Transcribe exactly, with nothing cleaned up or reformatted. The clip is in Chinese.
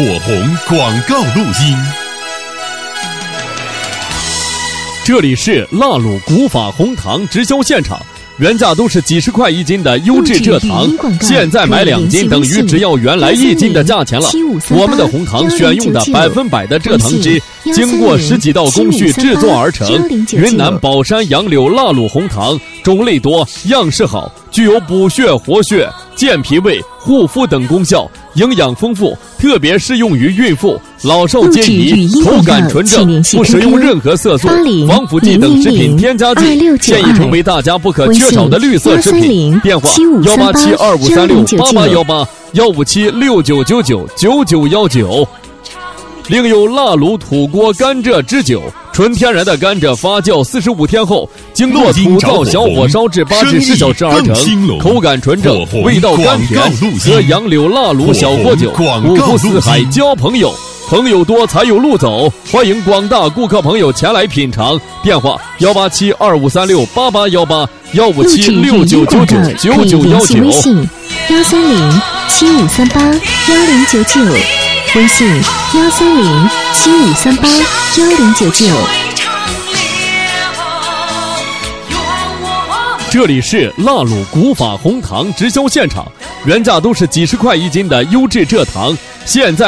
火红广告录音。这里是腊卤古法红糖直销现场，原价都是几十块一斤的优质蔗糖，现在买两斤等于只要原来一斤的价钱了。我们的红糖选用的百分百的蔗糖汁，经过十几道工序制作而成。云南保山杨柳腊卤红糖种类多，样式好，具有补血活血、健脾胃、护肤等功效，营养丰富，特别适用于孕妇、老少皆宜，口感纯正，不使用任何色素、防腐剂等食品添加剂，现已成为大家不可缺少的绿色食品。电话幺八七二五三六八八幺八幺五七六九九九九九幺九。另有腊卤土锅甘蔗汁酒，纯天然的甘蔗发酵四十五天后，经过土灶小火烧至八至十小时而成，口感纯正，味道甘甜。喝杨柳腊卤小锅酒，五湖四海交朋友，朋友多才有路走。欢迎广大顾客朋友前来品尝。电话幺八七二五三六八八幺八幺五七六九九九九九幺九。 微信幺三零七五三八幺零九九。微信幺三零七五三八幺零九九。 这里是腊卤古法红糖直销现场，原价都是几十块一斤的优质蔗糖，现在